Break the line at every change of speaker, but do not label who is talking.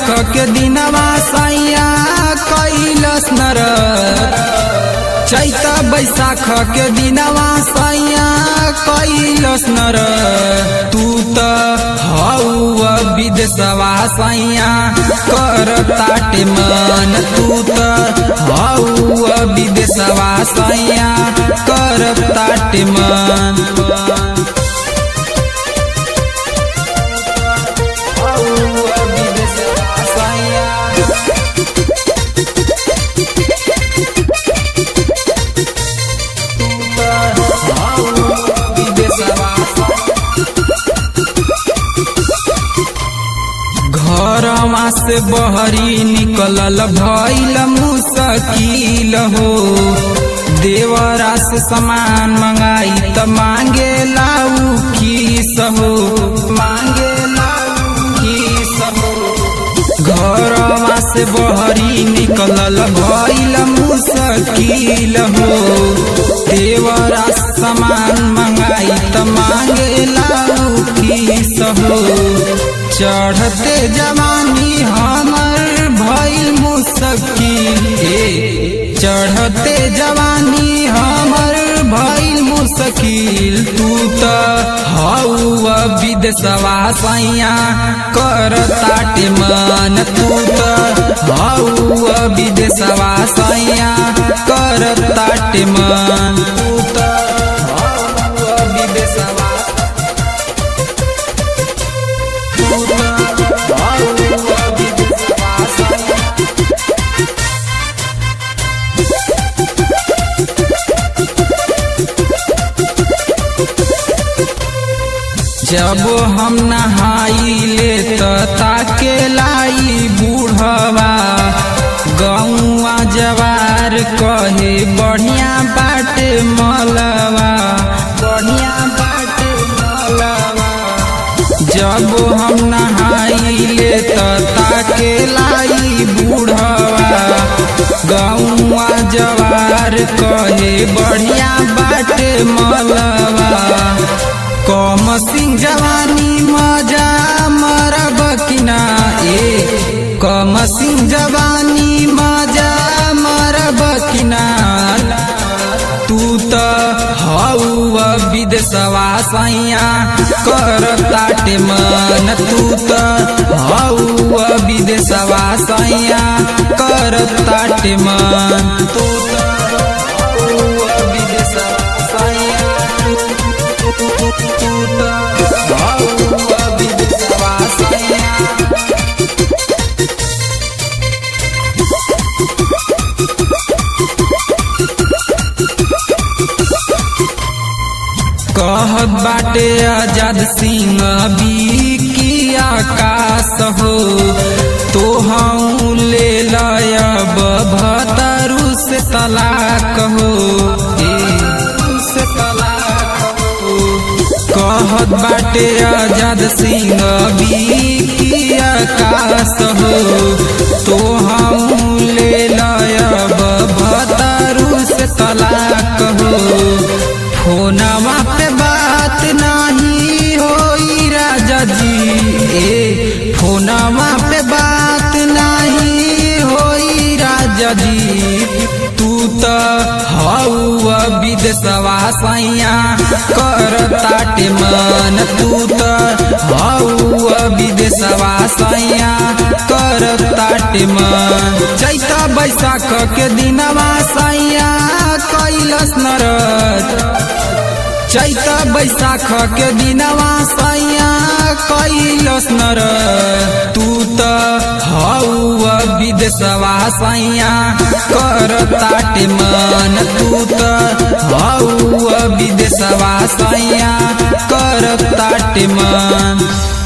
के दिनवा सैया कैलस नर चैत बैसाख के दिनवा सैया कैलस नर तू त हौ विदेशवा सैया कर ताटे मन तू त हौ विदेशवा सैया कर ताटे मन घरवा से बहरी निकलल भइल मुश्किल हो देवरा से सामान मंगाई त मांगे लाऊ किस हो मांगे लाऊ किस हो घरवा से बहरी निकलल भइल मुश्किल हो देवरा से सामान मंगाई त मांगे लाऊ किस हो चढ़ते जवानी हमर भइल मुश्किल चढ़ते जवानी हमर भइल मुश्किल तू त हौ विदेशवा सैया कर ताटे मन तू त हौ विदेशवा सैया कर ताटे मन तू त हौ विदेशवा जब हम नहाइले त ताके लाई बूढ़वा गौवा जवार कहे बढ़िया बाटे मलवा बढ़िया बाटे मलवा जब हम नहाइले त ताके लाई बूढ़वा गौवा जवार कहे बढ़िया बाटे मलवा कम सिंह जवानी मजा मरब किना कम सिंह जवानी मजा मरब किना तू त हौ विदेशवा सैया कर ताटे मन तू त हौ विदेशवा सैया कर ताटे मन तू त हौ विदेशवा सैया कहत बाटे आजाद सिंह की आकाश हो तो हम ले लयब भतरू से तलाक हो से तलाक हो कहत बाटे आजाद सिंह की आकाश हो तो हम ले लयब भतरू से तलाक हो फोनवा पे बात नहीं होई राजा जी फोनवा पे बात नहीं होई राजा जी तू त हौ विदेशवा सैया कर ताटे मन तू त हौ विदेशवा सैया कर ताटे मन चैत बैसाख के दिनवा सैया कैलस नर चैत बैसाख के दिनवा सैया कैलस नर तू त हौ विदेशवा सैया कर ताटे मन तू त हौ विदेशवा सैया कर ताटे मन।